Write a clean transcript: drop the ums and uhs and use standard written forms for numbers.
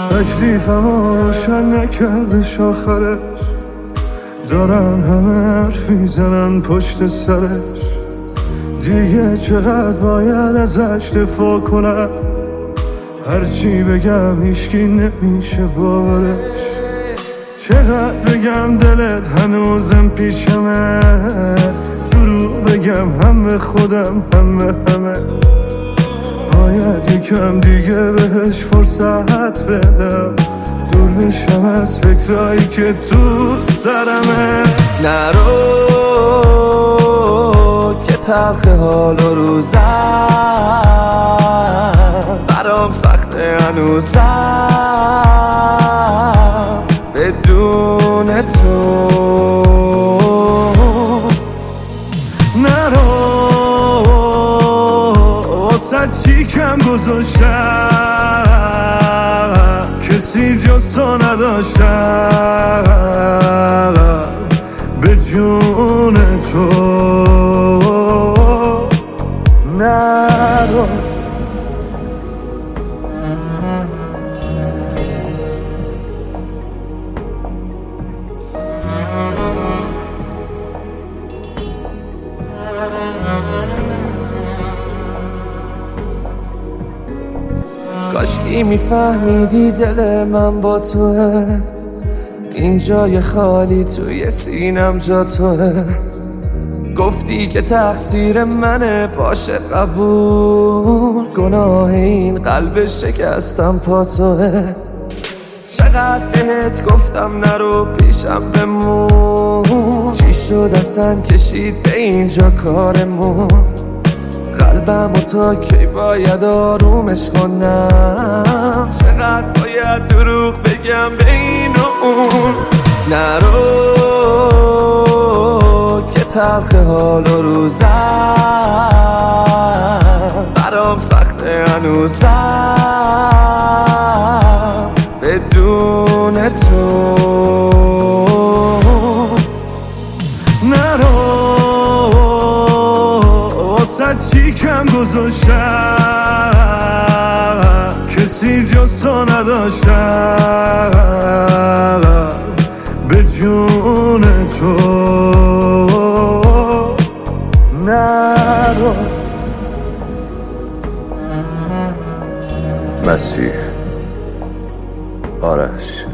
تکلیفمو روشن نکردش آخرش، دارن همه حرف میزنن پشت سرش. دیگه چقدر باید ازش دفاع کنم، هرچی بگم هیچکی نمیشه باورش. چقدر بگم دلت هنوزم پیشمه، دروغ بگم هم به خودم هم به همه. باید یکم دیگه بهش فرصت بدم، دور بشم از فکرایی که تو سرمه. نرو که تلخ حال و روزم برام سخته هنوزم بدون تو. نرو واسه چی کم گذاشتم، کسی جز تو نداشتم به جون تو. نرو کاشکی میفهمیدی دل من با توه، این جای خالی توی سینم جا توه. گفتی که تقصیر منه باشه قبول، گناه این قلب شکستم پا توه. چقدر بهت گفتم نرو پیشم بمون، چی شد اصلا کشید به اینجا کارمون. قلبم و تا کی باید آرومش کنم، چقدر باید دروغ بگم به این و اون. نرو که تلخ حال و روزم برام سخته هنوزم بدون تو. نرو واسه چی کم گذاشتم، کسی جز تو نداشتم به جون تو. نرو مسیح آرش.